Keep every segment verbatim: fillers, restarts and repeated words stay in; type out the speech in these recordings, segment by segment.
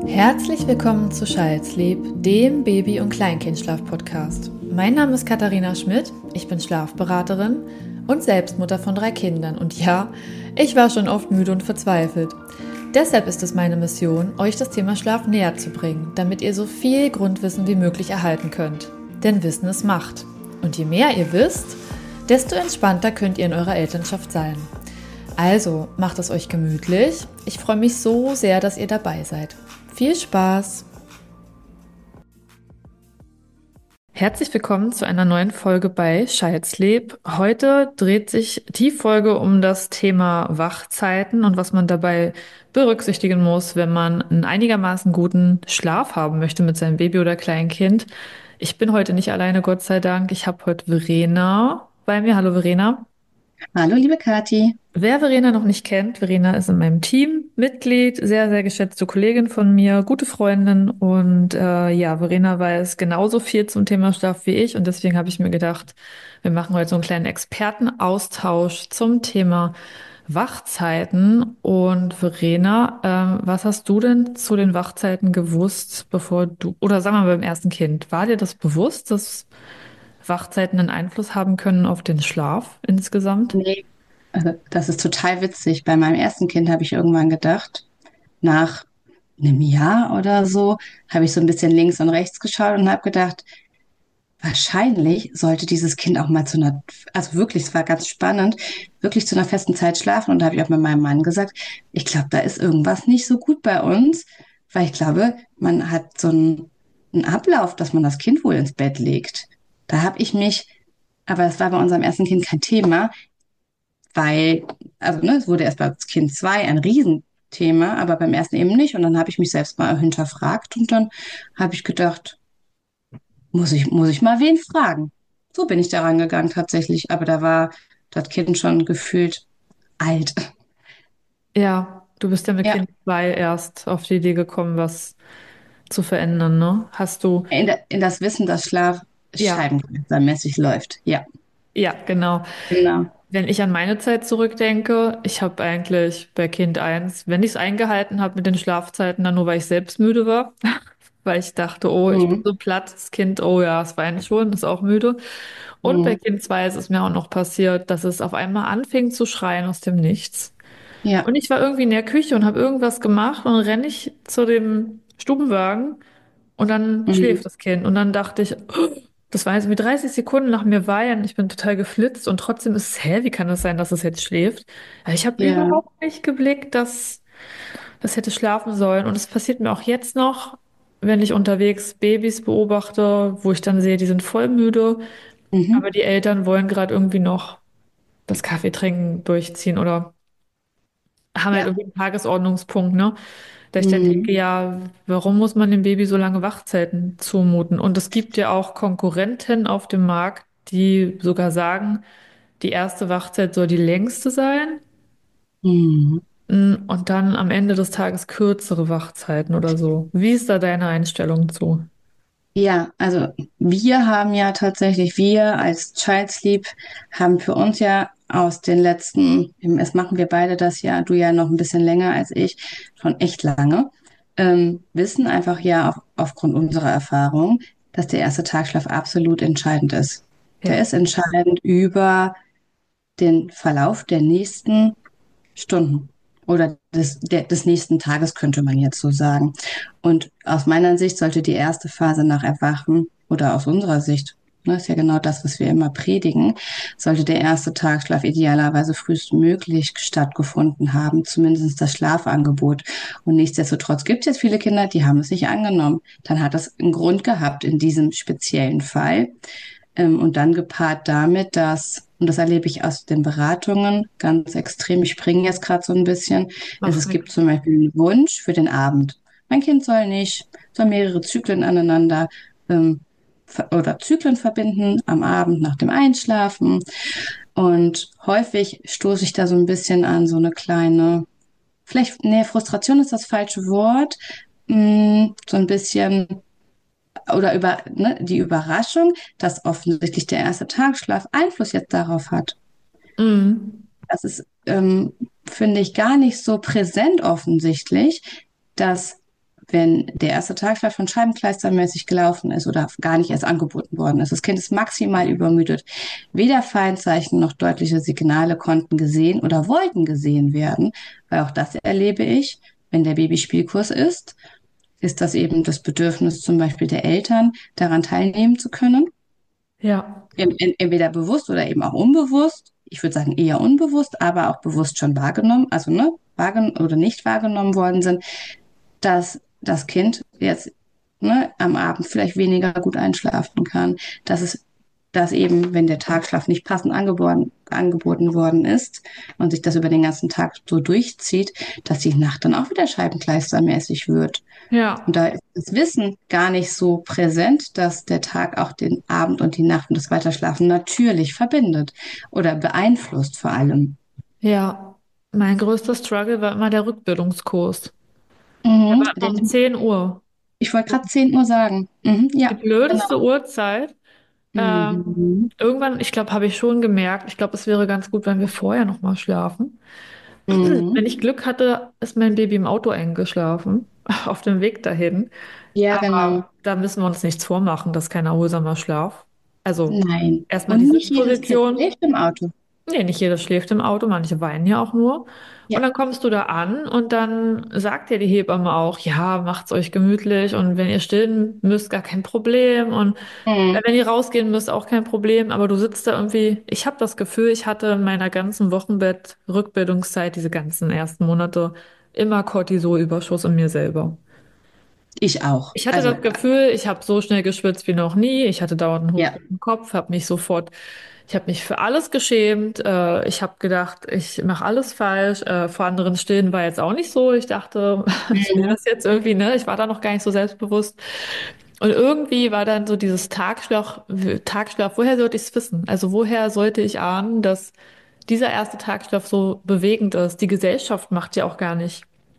Herzlich willkommen zu Child Sleep, dem Baby- und Kleinkindschlaf-Podcast. Mein Name ist Katharina Schmidt, ich bin Schlafberaterin und Selbstmutter von drei Kindern. Und ja, ich war schon oft müde und verzweifelt. Deshalb ist es meine Mission, euch das Thema Schlaf näher zu bringen, damit ihr so viel Grundwissen wie möglich erhalten könnt. Denn Wissen ist Macht. Und je mehr ihr wisst, desto entspannter könnt ihr in eurer Elternschaft sein. Also, macht es euch gemütlich. Ich freue mich so sehr, dass ihr dabei seid. Viel Spaß! Herzlich willkommen zu einer neuen Folge bei Child Sleep. Heute dreht sich die Folge um das Thema Wachzeiten und was man dabei berücksichtigen muss, wenn man einen einigermaßen guten Schlaf haben möchte mit seinem Baby oder Kleinkind. Ich bin heute nicht alleine, Gott sei Dank. Ich habe heute Verena bei mir. Hallo Verena. Hallo, liebe Kathi. Wer Verena noch nicht kennt, Verena ist in meinem Team Mitglied, sehr, sehr geschätzte Kollegin von mir, gute Freundin und äh, ja, Verena weiß genauso viel zum Thema Schlaf wie ich und deswegen habe ich mir gedacht, wir machen heute so einen kleinen Expertenaustausch zum Thema Wachzeiten. Und Verena, ähm, was hast du denn zu den Wachzeiten gewusst, bevor du, oder sagen wir mal beim ersten Kind, war dir das bewusst, dass Wachzeiten einen Einfluss haben können auf den Schlaf insgesamt? Nee, also das ist total witzig. Bei meinem ersten Kind habe ich irgendwann gedacht, nach einem Jahr oder so, habe ich so ein bisschen links und rechts geschaut und habe gedacht, wahrscheinlich sollte dieses Kind auch mal zu einer, also wirklich, es war ganz spannend, wirklich zu einer festen Zeit schlafen. Und da habe ich auch mit meinem Mann gesagt, ich glaube, da ist irgendwas nicht so gut bei uns, weil ich glaube, man hat so einen, einen Ablauf, dass man das Kind wohl ins Bett legt. Da habe ich mich, aber es war bei unserem ersten Kind kein Thema, weil, also ne, es wurde erst bei Kind zwei ein Riesenthema, aber beim ersten eben nicht. Und dann habe ich mich selbst mal hinterfragt und dann habe ich gedacht, muss ich, muss ich mal wen fragen. So bin ich daran gegangen tatsächlich, aber da war das Kind schon gefühlt alt. Ja, du bist ja mit Ja, Kind zwei erst auf die Idee gekommen, was zu verändern, ne? Hast du, in, der- in das Wissen, dass Schlaf ja, scheibenkleistermäßig läuft. Ja, ja, genau. genau. Wenn ich an meine Zeit zurückdenke, ich habe eigentlich bei Kind eins, wenn ich es eingehalten habe mit den Schlafzeiten, dann nur, weil ich selbst müde war, weil ich dachte, oh, ich bin Mhm. so platt, das Kind, oh ja, es weint schon, ist auch müde. Und bei Mhm. Kind zwei ist es mir auch noch passiert, dass es auf einmal anfing zu schreien aus dem Nichts. Ja, Und ich war irgendwie in der Küche und habe irgendwas gemacht und dann renne ich zu dem Stubenwagen und dann mhm. schläft das Kind. Und dann dachte ich, oh, das war jetzt mit dreißig Sekunden nach mir weinen. Ich bin total geflitzt und trotzdem ist es, hä, wie kann das sein, dass es jetzt schläft? Ja, ich habe Ja, überhaupt nicht geblickt, dass das hätte schlafen sollen. Und es passiert mir auch jetzt noch, wenn ich unterwegs Babys beobachte, wo ich dann sehe, die sind voll müde, aber mhm. die Eltern wollen gerade irgendwie noch das Kaffee trinken durchziehen oder haben halt Ja, irgendwie einen Tagesordnungspunkt, ne? Da ich dann denke, mhm. ja, warum muss man dem Baby so lange Wachzeiten zumuten? Und es gibt ja auch Konkurrenten auf dem Markt, die sogar sagen, die erste Wachzeit soll die längste sein, Mhm. mm, und dann am Ende des Tages kürzere Wachzeiten oder so. Wie ist da deine Einstellung zu? Ja, also wir haben ja tatsächlich, wir als Child Sleep haben für uns ja aus den letzten, es machen wir beide das ja, du ja noch ein bisschen länger als ich, schon echt lange, ähm, wissen einfach ja auf, aufgrund unserer Erfahrung, dass der erste Tagschlaf absolut entscheidend ist. Der Ja. ist entscheidend über den Verlauf der nächsten Stunden oder des, der, des nächsten Tages, könnte man jetzt so sagen. Und aus meiner Sicht sollte die erste Phase nach Erwachen oder aus unserer Sicht, ne, ist ja genau das, was wir immer predigen, sollte der erste Tagschlaf idealerweise frühestmöglich stattgefunden haben, zumindest das Schlafangebot. Und nichtsdestotrotz gibt es jetzt viele Kinder, die haben es nicht angenommen. Dann hat das einen Grund gehabt in diesem speziellen Fall. Ähm, und dann gepaart damit, dass, und das erlebe ich aus den Beratungen ganz extrem, ich springe jetzt gerade so ein bisschen, es, Mach es gibt nix. zum Beispiel einen Wunsch für den Abend. Mein Kind soll nicht, soll mehrere Zyklen aneinander ähm, ver- oder Zyklen verbinden am Abend nach dem Einschlafen. Und häufig stoße ich da so ein bisschen an so eine kleine, vielleicht, nee, Frustration ist das falsche Wort, mh, so ein bisschen oder über ne, die Überraschung, dass offensichtlich der erste Tagesschlaf Einfluss jetzt darauf hat. Mhm. Das ist, ähm, finde ich, gar nicht so präsent offensichtlich, dass wenn der erste Tagschlaf schon scheibenkleistermäßig gelaufen ist oder gar nicht erst angeboten worden ist. Das Kind ist maximal übermüdet. Weder Feinzeichen noch deutliche Signale konnten gesehen oder wollten gesehen werden, weil auch das erlebe ich, wenn der Babyspielkurs ist, ist das eben das Bedürfnis zum Beispiel der Eltern, daran teilnehmen zu können. Ja, Entweder bewusst oder eben auch unbewusst. Ich würde sagen eher unbewusst, aber auch bewusst schon wahrgenommen, also ne, wahrgenommen oder nicht wahrgenommen worden sind, dass das Kind jetzt ne, am Abend vielleicht weniger gut einschlafen kann, dass es dass eben, wenn der Tagschlaf nicht passend angeboten, angeboten worden ist und sich das über den ganzen Tag so durchzieht, dass die Nacht dann auch wieder scheibenkleistermäßig wird. Und ja, da ist das Wissen gar nicht so präsent, dass der Tag auch den Abend und die Nacht und das Weiterschlafen natürlich verbindet oder beeinflusst vor allem. ja. Mein größter Struggle war immer der Rückbildungskurs. Der Mhm. war immer Der, um zehn Uhr. ich wollte gerade zehn Uhr sagen. Mhm. Die Ja, blödeste genau. Uhrzeit. Ähm, Mhm. irgendwann, ich glaube, habe ich schon gemerkt, ich glaube, es wäre ganz gut, wenn wir vorher noch mal schlafen. Mhm. Wenn ich Glück hatte, ist mein Baby im Auto eingeschlafen, auf dem Weg dahin. Ja, genau. Aber da müssen wir uns nichts vormachen, das ist kein erholsamer Schlaf. Also Nein. erstmal die Und nicht jedes Kind Sitzposition. schläft im Auto. Nee, nicht jeder schläft im Auto, manche weinen ja auch nur. Und Ja. dann kommst du da an und dann sagt dir die Hebamme auch, ja, macht's euch gemütlich und wenn ihr stillen müsst, gar kein Problem und äh, Mhm. wenn ihr rausgehen müsst, auch kein Problem. Aber du sitzt da irgendwie, ich habe das Gefühl, ich hatte in meiner ganzen Wochenbett-Rückbildungszeit, diese ganzen ersten Monate, immer Cortisolüberschuss in mir selber. Ich auch. Ich hatte das Also, Gefühl, ich habe so schnell geschwitzt wie noch nie. Ich hatte dauernd einen ja. hochroten Kopf, habe mich sofort, ich habe mich für alles geschämt. Äh, ich habe gedacht, ich mache alles falsch. Äh, vor anderen Stillen war jetzt auch nicht so. Ich dachte, ich will Mhm. das jetzt irgendwie, ne? Ich war da noch gar nicht so selbstbewusst. Und irgendwie war dann so dieses Tagschlaf, Tagschlaf, woher sollte ich es wissen? Also woher sollte ich ahnen, dass dieser erste Tagschlaf so bewegend ist? Die Gesellschaft macht ja auch gar nicht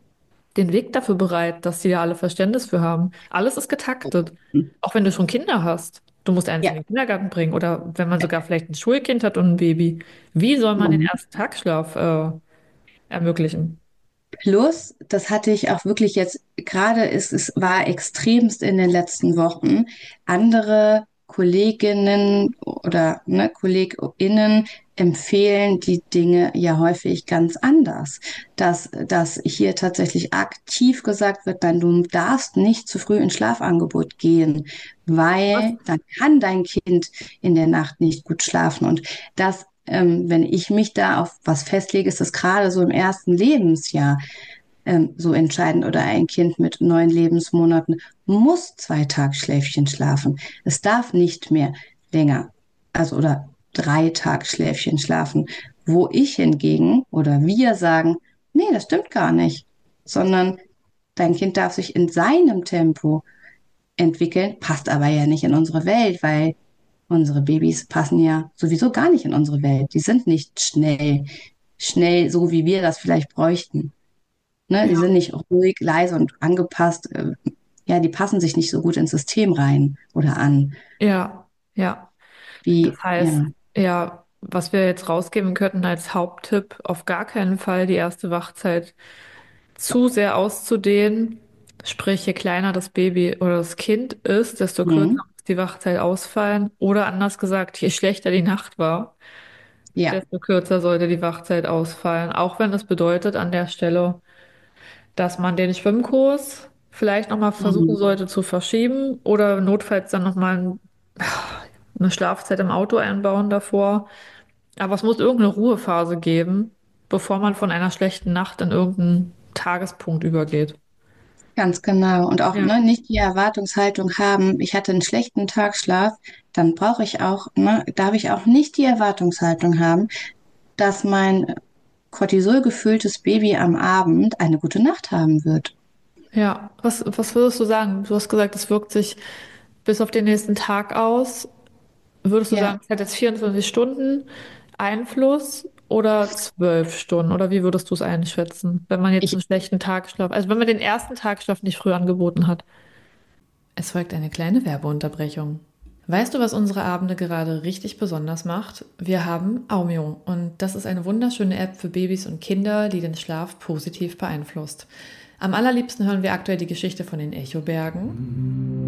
den Weg dafür bereit, dass die da alle Verständnis für haben. Alles ist getaktet. Auch wenn du schon Kinder hast. Du musst eins in Ja. den Kindergarten bringen oder wenn man sogar vielleicht ein Schulkind hat und ein Baby. Wie soll man den Mhm. ersten Tagschlaf äh, ermöglichen? Plus, das hatte ich auch wirklich jetzt, gerade ist es war extremst in den letzten Wochen, andere Kolleginnen oder ne, KollegInnen empfehlen die Dinge ja häufig ganz anders. Dass, dass hier tatsächlich aktiv gesagt wird, nein, du darfst nicht zu früh ins Schlafangebot gehen, Was? weil dann kann dein Kind in der Nacht nicht gut schlafen. Und das ähm, wenn ich mich da auf was festlege, ist das gerade so im ersten Lebensjahr ähm, so entscheidend oder ein Kind mit neun Lebensmonaten muss zwei Tagschläfchen schlafen. Es darf nicht mehr länger, also oder drei Tagschläfchen schlafen, wo ich hingegen oder wir sagen, nee, das stimmt gar nicht, sondern dein Kind darf sich in seinem Tempo entwickeln, passt aber ja nicht in unsere Welt, weil unsere Babys passen ja sowieso gar nicht in unsere Welt. Die sind nicht schnell, schnell so, wie wir das vielleicht bräuchten. Ne? Die Ja, sind nicht ruhig, leise und angepasst. Äh, Ja, die passen sich nicht so gut ins System rein oder an. ja, ja. Das Wie, heißt, ja. ja, was wir jetzt rausgeben könnten als Haupttipp, auf gar keinen Fall die erste Wachzeit zu sehr auszudehnen. Sprich, je kleiner das Baby oder das Kind ist, desto kürzer Mhm. muss die Wachzeit ausfallen. Oder anders gesagt, je schlechter die Nacht war, Ja. desto kürzer sollte die Wachzeit ausfallen. Auch wenn es bedeutet an der Stelle, dass man den Schwimmkurs vielleicht nochmal versuchen Mhm. sollte zu verschieben oder notfalls dann nochmal eine Schlafzeit im Auto einbauen davor. Aber es muss irgendeine Ruhephase geben, bevor man von einer schlechten Nacht in irgendeinen Tagespunkt übergeht. Ganz genau. Und auch Ja. ne, nicht die Erwartungshaltung haben, ich hatte einen schlechten Tagschlaf, dann brauche ich auch, ne, darf ich auch nicht die Erwartungshaltung haben, dass mein Cortisol gefülltes Baby am Abend eine gute Nacht haben wird. Ja, was, was würdest du sagen? Du hast gesagt, es wirkt sich bis auf den nächsten Tag aus. Würdest du sagen, Ja, es hat jetzt vierundzwanzig Stunden Einfluss oder zwölf Stunden? Oder wie würdest du es einschätzen, wenn man jetzt ich einen schlechten Tagschlaf, also wenn man den ersten Tagschlaf nicht früh angeboten hat? Es folgt eine kleine Werbeunterbrechung. Weißt du, was unsere Abende gerade richtig besonders macht? Wir haben Aumio und das ist eine wunderschöne App für Babys und Kinder, die den Schlaf positiv beeinflusst. Am allerliebsten hören wir aktuell die Geschichte von den Echobergen.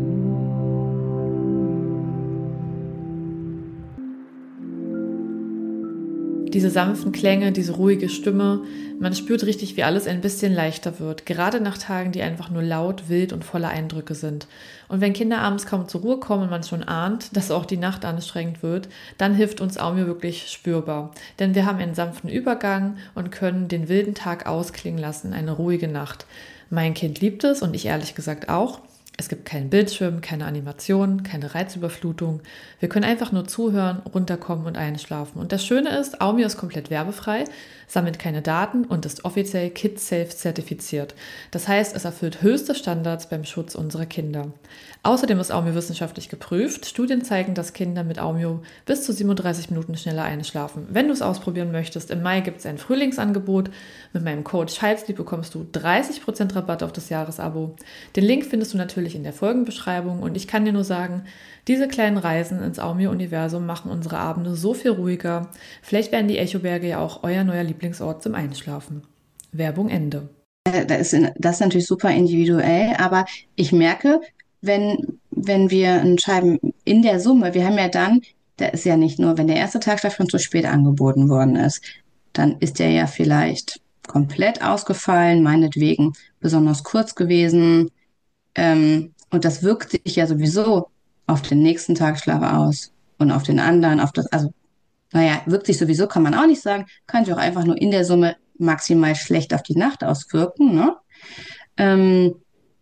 Diese sanften Klänge, diese ruhige Stimme, man spürt richtig, wie alles ein bisschen leichter wird, gerade nach Tagen, die einfach nur laut, wild und voller Eindrücke sind. Und wenn Kinder abends kaum zur Ruhe kommen und man schon ahnt, dass auch die Nacht anstrengend wird, dann hilft uns Aumio wirklich spürbar. Denn wir haben einen sanften Übergang und können den wilden Tag ausklingen lassen, eine ruhige Nacht. Mein Kind liebt es und ich ehrlich gesagt auch. Es gibt keinen Bildschirm, keine Animation, keine Reizüberflutung. Wir können einfach nur zuhören, runterkommen und einschlafen. Und das Schöne ist, Aumio ist komplett werbefrei, sammelt keine Daten und ist offiziell Kids-Safe zertifiziert. Das heißt, es erfüllt höchste Standards beim Schutz unserer Kinder. Außerdem ist Aumio wissenschaftlich geprüft. Studien zeigen, dass Kinder mit Aumio bis zu siebenunddreißig Minuten schneller einschlafen. Wenn du es ausprobieren möchtest, im Mai gibt es ein Frühlingsangebot. Mit meinem Code Schalzlieb bekommst du dreißig Prozent Rabatt auf das Jahresabo. Den Link findest du natürlich in der Folgenbeschreibung und ich kann dir nur sagen, diese kleinen Reisen ins Aumio-Universum machen unsere Abende so viel ruhiger. Vielleicht werden die Echoberge ja auch euer neuer Lieblingsort zum Einschlafen. Werbung Ende. Das ist, das ist natürlich super individuell, aber ich merke, wenn, wenn wir entscheiden, in der Summe, wir haben ja dann, da ist ja nicht nur, wenn der erste Tagschlaf schon zu spät angeboten worden ist, dann ist der ja vielleicht komplett ausgefallen, meinetwegen besonders kurz gewesen. Ähm, und das wirkt sich ja sowieso auf den nächsten Tagschlaf aus und auf den anderen, auf das, also, naja, wirkt sich sowieso, kann man auch nicht sagen, kann sich auch einfach nur in der Summe maximal schlecht auf die Nacht auswirken, ne? Ähm,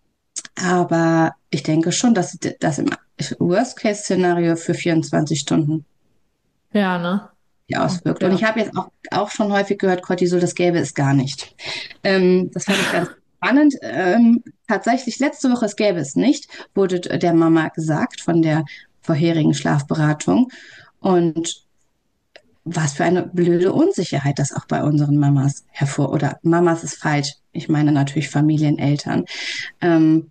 aber ich denke schon, dass das im Worst-Case-Szenario für vierundzwanzig Stunden Ja, ne? die auswirkt. Und Ja. ich habe jetzt auch, auch schon häufig gehört, Cortisol, das gäbe es gar nicht. Ähm, das fand ich ganz spannend. Ähm, tatsächlich, letzte Woche, es gäbe es nicht, wurde der Mama gesagt von der vorherigen Schlafberatung. Und was für eine blöde Unsicherheit das auch bei unseren Mamas hervor, oder Mamas ist falsch, ich meine natürlich Familieneltern, ähm,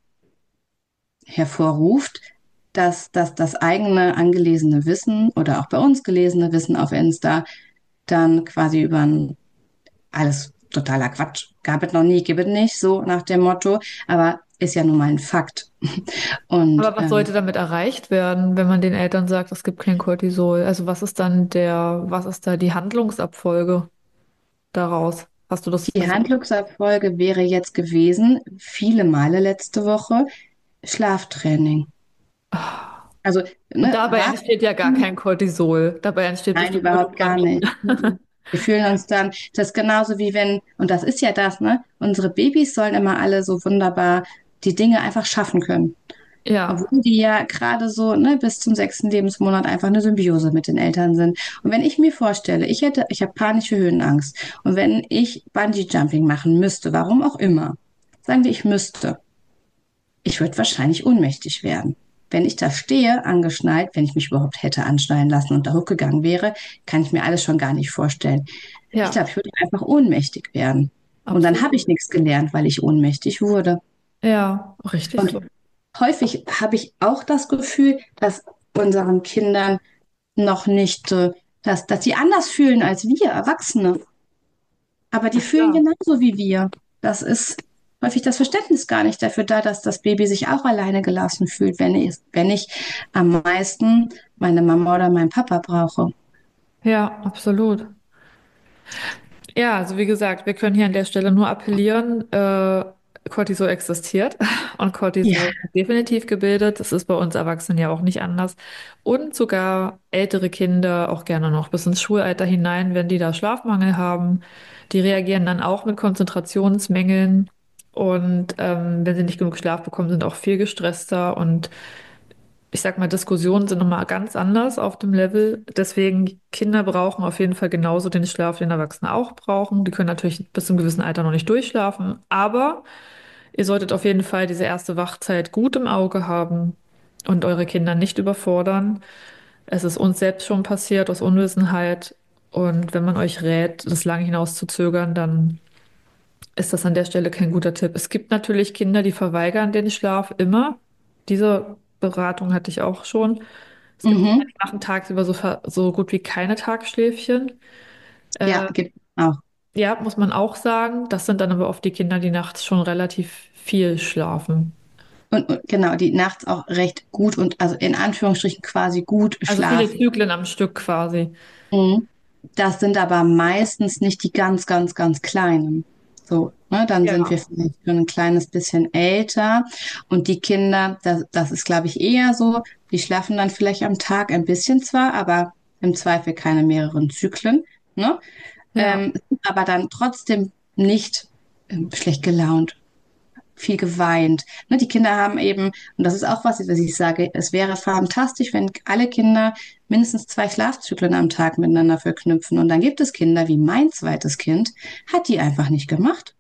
hervorruft, dass, dass das eigene angelesene Wissen oder auch bei uns gelesene Wissen auf Insta dann quasi über ein alles totaler Quatsch, gab es noch nie, gibt es nicht, so nach dem Motto, aber ist ja nun mal ein Fakt. Und Aber was ähm, sollte damit erreicht werden, wenn man den Eltern sagt, es gibt kein Cortisol? Also was ist dann der, was ist da die Handlungsabfolge daraus? Hast du das die versucht? Handlungserfolge wäre jetzt gewesen, viele Male letzte Woche, Schlaftraining. Also, Und ne, dabei was? entsteht ja gar kein Cortisol. Dabei entsteht Nein, bestimmt nur überhaupt gar nicht. Dopamin. Mhm. Wir fühlen uns dann, das ist genauso wie wenn, und das ist ja das, ne? Unsere Babys sollen immer alle so wunderbar die Dinge einfach schaffen können. Ja, Obwohl die ja gerade so, ne, bis zum sechsten Lebensmonat einfach eine Symbiose mit den Eltern sind. Und wenn ich mir vorstelle, ich hätte, ich habe panische Höhenangst. Und wenn ich Bungee-Jumping machen müsste, warum auch immer, sagen wir, ich müsste, ich würde wahrscheinlich ohnmächtig werden. Wenn ich da stehe, angeschnallt, wenn ich mich überhaupt hätte anschnallen lassen und da hochgegangen wäre, kann ich mir alles schon gar nicht vorstellen. Ich ja, glaube, ich würde einfach ohnmächtig werden. Und dann habe absolut. ich nichts gelernt, weil ich ohnmächtig wurde. Ja, richtig Und so. häufig habe ich auch das Gefühl, dass unseren Kindern noch nicht, äh, dass, dass sie anders fühlen als wir Erwachsene. Aber die Na fühlen klar. genauso wie wir. Das ist häufig das Verständnis gar nicht dafür da, dass das Baby sich auch alleine gelassen fühlt, wenn ich, wenn ich am meisten meine Mama oder meinen Papa brauche. Ja, absolut. Ja, also wie gesagt, wir können hier an der Stelle nur appellieren, äh, Cortisol existiert und Ja. Cortisol ist definitiv gebildet. Das ist bei uns Erwachsenen ja auch nicht anders. Und sogar ältere Kinder, auch gerne noch bis ins Schulalter hinein, wenn die da Schlafmangel haben, die reagieren dann auch mit Konzentrationsmängeln. Und ähm, wenn sie nicht genug Schlaf bekommen, sind auch viel gestresster und ich sag mal, Diskussionen sind nochmal ganz anders auf dem Level. Deswegen, Kinder brauchen auf jeden Fall genauso den Schlaf, den Erwachsene auch brauchen. Die können natürlich bis zum gewissen Alter noch nicht durchschlafen, aber ihr solltet auf jeden Fall diese erste Wachzeit gut im Auge haben und eure Kinder nicht überfordern. Es ist uns selbst schon passiert aus Unwissenheit. Und wenn man euch rät, das lange hinaus zu zögern, dann ist das an der Stelle kein guter Tipp. Es gibt natürlich Kinder, die verweigern den Schlaf immer. Diese Beratung hatte ich auch schon. Es gibt Kinder, Mhm. die machen tagsüber so, ver- so gut wie keine Tagschläfchen. Ja, Äh, gibt auch. Ja, muss man auch sagen. Das sind dann aber oft die Kinder, die nachts schon relativ viel schlafen. Und, und genau, die nachts auch recht gut und also in Anführungsstrichen quasi gut Also viele schlafen. Zyklen am Stück quasi. Mhm. Das sind aber meistens nicht die ganz, ganz, ganz Kleinen. So, ne, dann sind wir Ja. vielleicht schon ein kleines bisschen älter. Und die Kinder, das, das ist, glaube ich, eher so, die schlafen dann vielleicht am Tag ein bisschen zwar, aber im Zweifel keine mehreren Zyklen, ne? Ja, Ähm, aber dann trotzdem nicht ähm, schlecht gelaunt, viel geweint. Ne, die Kinder haben eben, und das ist auch was, was ich sage, es wäre fantastisch, wenn alle Kinder mindestens zwei Schlafzyklen am Tag miteinander verknüpfen. Und dann gibt es Kinder, wie mein zweites Kind, hat die einfach nicht gemacht.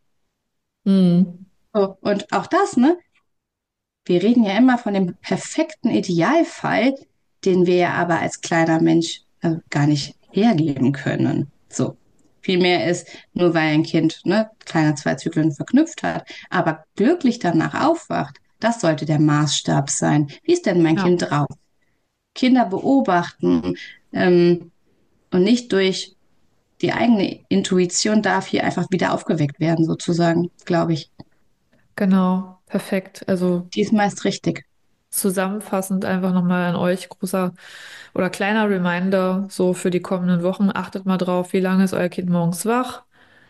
hm. So, und auch das, ne? Wir reden ja immer von dem perfekten Idealfall, den wir ja aber als kleiner Mensch äh, gar nicht hergeben können. So. Vielmehr ist, nur weil ein Kind, ne, kleine zwei Zyklen verknüpft hat, aber glücklich danach aufwacht, das sollte der Maßstab sein. Wie ist denn mein Ja, Kind drauf? Kinder beobachten ähm, und nicht durch die eigene Intuition darf hier einfach wieder aufgeweckt werden, sozusagen, glaube ich. genau. Perfekt. Also Die ist meist richtig. zusammenfassend einfach nochmal an euch großer oder kleiner Reminder so für die kommenden Wochen. Achtet mal drauf, wie lange ist euer Kind morgens wach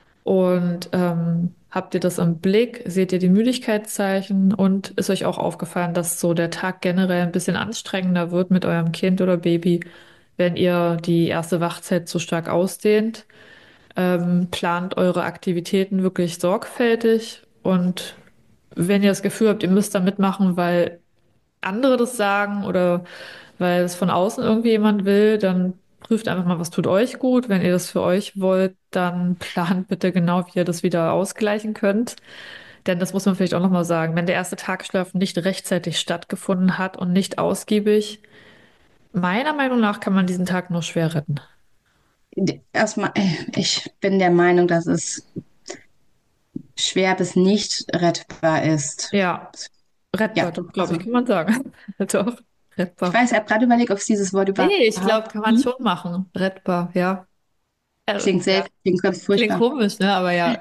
und ähm, habt ihr das im Blick? Seht ihr die Müdigkeitszeichen und ist euch auch aufgefallen, dass so der Tag generell ein bisschen anstrengender wird mit eurem Kind oder Baby, wenn ihr die erste Wachzeit so stark ausdehnt? Ähm, plant eure Aktivitäten wirklich sorgfältig und wenn ihr das Gefühl habt, ihr müsst da mitmachen, weil andere das sagen oder weil es von außen irgendwie jemand will, dann prüft einfach mal, was tut euch gut. Wenn ihr das für euch wollt, dann plant bitte genau, wie ihr das wieder ausgleichen könnt. Denn das muss man vielleicht auch nochmal sagen. Wenn der erste Tagesschlaf nicht rechtzeitig stattgefunden hat und nicht ausgiebig, meiner Meinung nach kann man diesen Tag nur schwer retten. Erstmal, äh, ich bin der Meinung, dass es schwer bis nicht rettbar ist. Ja, rettbar, Ja, doch, glaube ich, also kann man sagen. Doch, ich rettbar. weiß, ich habe gerade überlegt, ob es dieses Wort Nee, ich überhaupt glaube, kann man gibt. schon machen. Rettbar, ja. Äh, Klingt ja. selten, klingt ganz Klingt furchtbar. komisch, ne? Aber ja.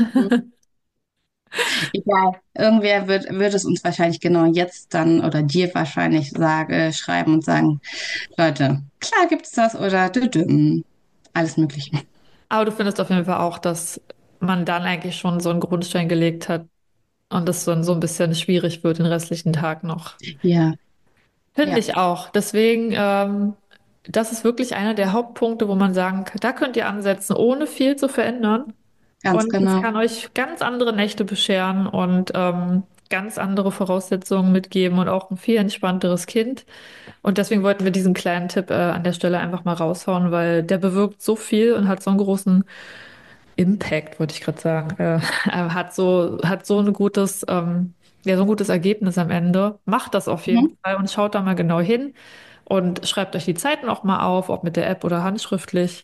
Egal, irgendwer wird, wird es uns wahrscheinlich genau jetzt dann oder dir wahrscheinlich sage, schreiben und sagen, Leute, klar gibt's das oder düdüm. Alles Mögliche. Aber du findest auf jeden Fall auch, dass man dann eigentlich schon so einen Grundstein gelegt hat und es dann so ein bisschen schwierig wird den restlichen Tag noch. Ja, Finde ja, ich auch. Deswegen, ähm, das ist wirklich einer der Hauptpunkte, wo man sagen kann, da könnt ihr ansetzen, ohne viel zu verändern. ganz Und es genau. kann euch ganz andere Nächte bescheren und ähm, ganz andere Voraussetzungen mitgeben und auch ein viel entspannteres Kind. Und deswegen wollten wir diesen kleinen Tipp äh, an der Stelle einfach mal raushauen, weil der bewirkt so viel und hat so einen großen Impact, wollte ich gerade sagen. Äh, er hat so, hat so ein gutes, ähm, ja, so ein gutes Ergebnis am Ende. Macht das auf jeden Mhm. Fall und schaut da mal genau hin und schreibt euch die Zeiten auch mal auf, ob mit der App oder handschriftlich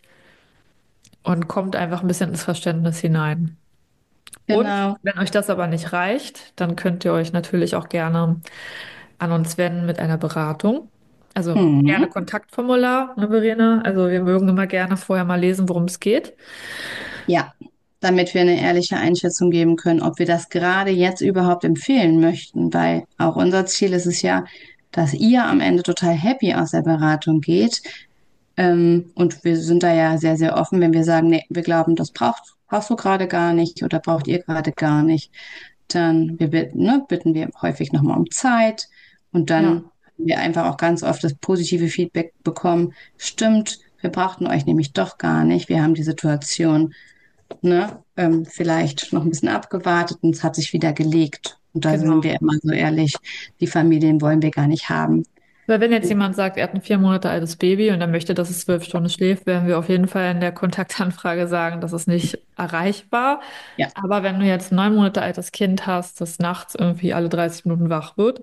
und kommt einfach ein bisschen ins Verständnis hinein. Und Genau. wenn euch das aber nicht reicht, dann könnt ihr euch natürlich auch gerne an uns wenden mit einer Beratung. Also gerne Mhm. Kontaktformular, ne, Verena? Also wir mögen immer gerne vorher mal lesen, worum es geht. Ja, damit wir eine ehrliche Einschätzung geben können, ob wir das gerade jetzt überhaupt empfehlen möchten, weil auch unser Ziel ist es ja, dass ihr am Ende total happy aus der Beratung geht. Ähm, und wir sind da ja sehr, sehr offen, wenn wir sagen, nee, wir glauben, das braucht, brauchst du gerade gar nicht oder braucht ihr gerade gar nicht. Dann wir bitten, ne, bitten wir häufig nochmal um Zeit und dann Ja. haben wir einfach auch ganz oft das positive Feedback bekommen. Stimmt, wir brauchten euch nämlich doch gar nicht. Wir haben die Situation, ne, ähm, vielleicht noch ein bisschen abgewartet und es hat sich wieder gelegt. Und da sind Genau. wir immer so ehrlich, die Familien wollen wir gar nicht haben. Weil wenn jetzt jemand sagt, er hat ein vier Monate altes Baby und er möchte, dass es zwölf Stunden schläft, werden wir auf jeden Fall in der Kontaktanfrage sagen, das ist nicht erreichbar. Ja, Aber wenn du jetzt ein neun Monate altes Kind hast, das nachts irgendwie alle dreißig Minuten wach wird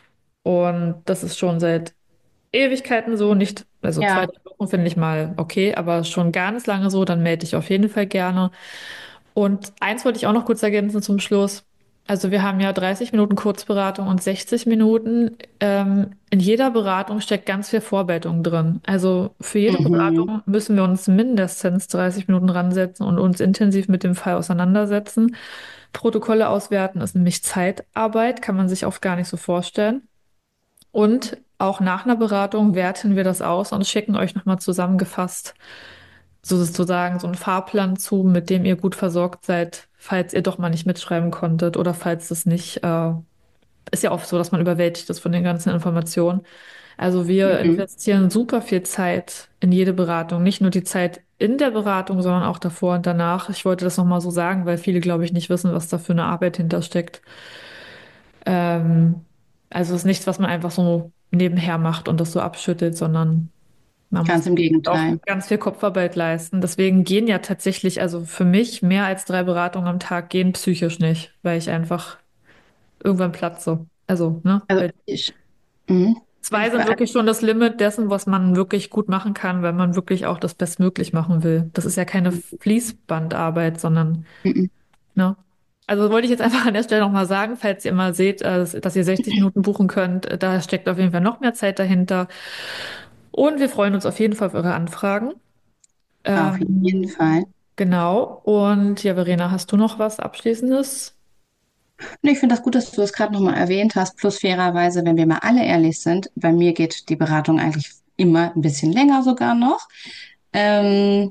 und das ist schon seit Ewigkeiten so, nicht, also zwei, ja, drei Wochen finde ich mal okay, aber schon ganz lange so, dann melde dich auf jeden Fall gerne. Und eins wollte ich auch noch kurz ergänzen zum Schluss. Also wir haben ja dreißig Minuten Kurzberatung und sechzig Minuten. Ähm, in jeder Beratung steckt ganz viel Vorbereitung drin. Also für jede Mhm. Beratung müssen wir uns mindestens dreißig Minuten ransetzen und uns intensiv mit dem Fall auseinandersetzen. Protokolle auswerten ist nämlich Zeitarbeit, kann man sich oft gar nicht so vorstellen. Und auch nach einer Beratung werten wir das aus und schicken euch nochmal zusammengefasst sozusagen so einen Fahrplan zu, mit dem ihr gut versorgt seid, falls ihr doch mal nicht mitschreiben konntet oder falls das nicht, äh, ist ja oft so, dass man überwältigt ist von den ganzen Informationen. Also wir Mhm. investieren super viel Zeit in jede Beratung, nicht nur die Zeit in der Beratung, sondern auch davor und danach. Ich wollte das nochmal so sagen, weil viele, glaube ich, nicht wissen, was da für eine Arbeit hintersteckt. Ähm, also es ist nichts, was man einfach so nebenher macht und das so abschüttelt, sondern man muss Ganz im auch Gegenteil. ganz viel Kopfarbeit leisten. Deswegen gehen ja tatsächlich, also für mich mehr als drei Beratungen am Tag gehen psychisch nicht, weil ich einfach irgendwann platze. Also, ne? Also Weil ich, mhm. zwei Ich, sind wirklich schon das Limit dessen, was man wirklich gut machen kann, wenn man wirklich auch das bestmöglich machen will. Das ist ja keine Fließbandarbeit, sondern, mhm. ne? Also wollte ich jetzt einfach an der Stelle nochmal sagen, falls ihr mal seht, äh, dass ihr sechzig Minuten buchen könnt, äh, da steckt auf jeden Fall noch mehr Zeit dahinter. Und wir freuen uns auf jeden Fall auf eure Anfragen. Auf jeden Ähm, Fall. genau. Und ja, Verena, hast du noch was Abschließendes? Und ich finde das gut, dass du es gerade nochmal erwähnt hast. Plus fairerweise, wenn wir mal alle ehrlich sind, bei mir geht die Beratung eigentlich immer ein bisschen länger sogar noch. Ähm,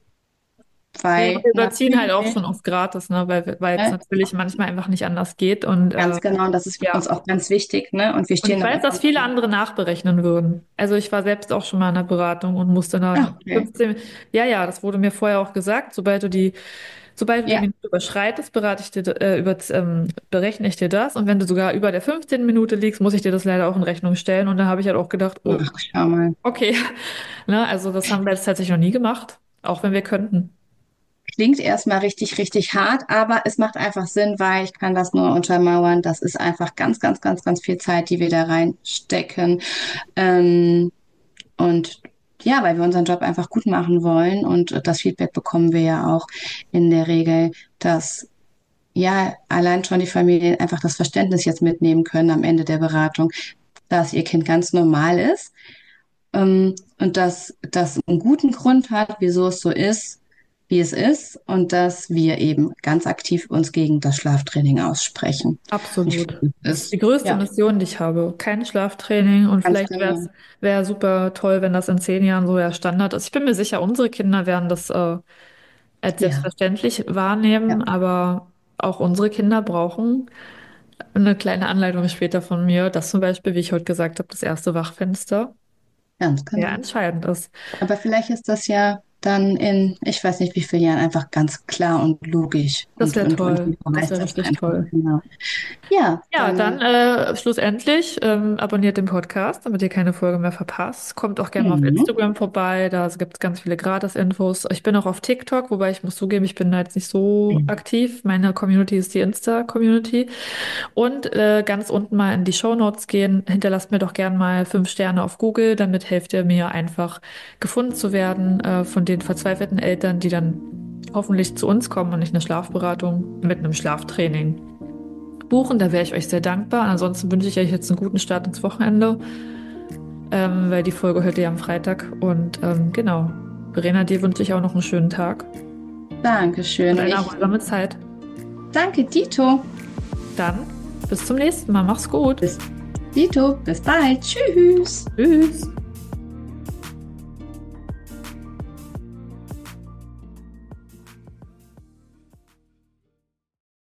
Ja, und weil wir überziehen halt auch natürlich, schon oft gratis, ne? Weil, weil es ne, natürlich manchmal einfach nicht anders geht. Und äh, ganz genau, und das ist ja. uns auch ganz wichtig, ne? Und wir Und stehen ich dann weiß, dass immer. viele andere nachberechnen würden. Also ich war selbst auch schon mal in einer Beratung und musste Ach, dann okay. fünfzehn, ja, ja, das wurde mir vorher auch gesagt, sobald du die, sobald du die Ja, Minute überschreitest, berate ich dir, äh, über, ähm, berechne ich dir das. Und wenn du sogar über der fünfzehnten Minute liegst, muss ich dir das leider auch in Rechnung stellen. Und da habe ich halt auch gedacht, oh, ach, schau mal. okay. Ne, also das haben wir jetzt tatsächlich noch nie gemacht, auch wenn wir könnten. Klingt erstmal richtig, richtig hart, aber es macht einfach Sinn, weil ich kann das nur untermauern. Das ist einfach ganz, ganz, ganz, ganz viel Zeit, die wir da reinstecken. Ähm, und ja, weil wir unseren Job einfach gut machen wollen und das Feedback bekommen wir ja auch in der Regel, dass ja allein schon die Familien einfach das Verständnis jetzt mitnehmen können am Ende der Beratung, dass ihr Kind ganz normal ist, ähm, und dass das einen guten Grund hat, wieso es so ist, wie es ist und dass wir eben ganz aktiv uns gegen das Schlaftraining aussprechen. Ich Absolut. finde, Das ist die es größte ja Mission, die ich habe. Kein Schlaftraining und ganz vielleicht wäre genau. es wär super toll, wenn das in zehn Jahren so der Standard ist. Ich bin mir sicher, unsere Kinder werden das äh, als Ja, selbstverständlich ja, wahrnehmen, aber auch unsere Kinder brauchen eine kleine Anleitung später von mir, dass zum Beispiel, wie ich heute gesagt habe, das erste Wachfenster ganz sehr genau. entscheidend ist. Aber vielleicht ist das ja dann in, ich weiß nicht wie vielen Jahren, einfach ganz klar und logisch Das und, wäre und, und toll. jeder Das weiß wäre das richtig einfach. toll. Genau. Ja, Ja, dann dann, äh, schlussendlich ähm, abonniert den Podcast, damit ihr keine Folge mehr verpasst. Kommt auch gerne mal auf mhm. Instagram vorbei, da gibt es ganz viele Gratis-Infos. Ich bin auch auf TikTok, wobei ich muss zugeben, ich bin da jetzt nicht so aktiv. Meine Community ist die Insta-Community. Und äh, ganz unten mal in die Shownotes gehen. Hinterlasst mir doch gern mal fünf Sterne auf Google, damit helft ihr mir einfach gefunden zu werden äh, von den verzweifelten Eltern, die dann hoffentlich zu uns kommen und nicht eine Schlafberatung mit einem Schlaftraining buchen. Da wäre ich euch sehr dankbar. Ansonsten wünsche ich euch jetzt einen guten Start ins Wochenende, ähm, weil die Folge hört ihr am Freitag. Und ähm, genau, Verena, dir wünsche ich auch noch einen schönen Tag und Dankeschön. Und eine ich erholsame Zeit. danke, Dito. Dann bis zum nächsten Mal. Mach's gut. Bis Dito, bis bald. Tschüss. Tschüss.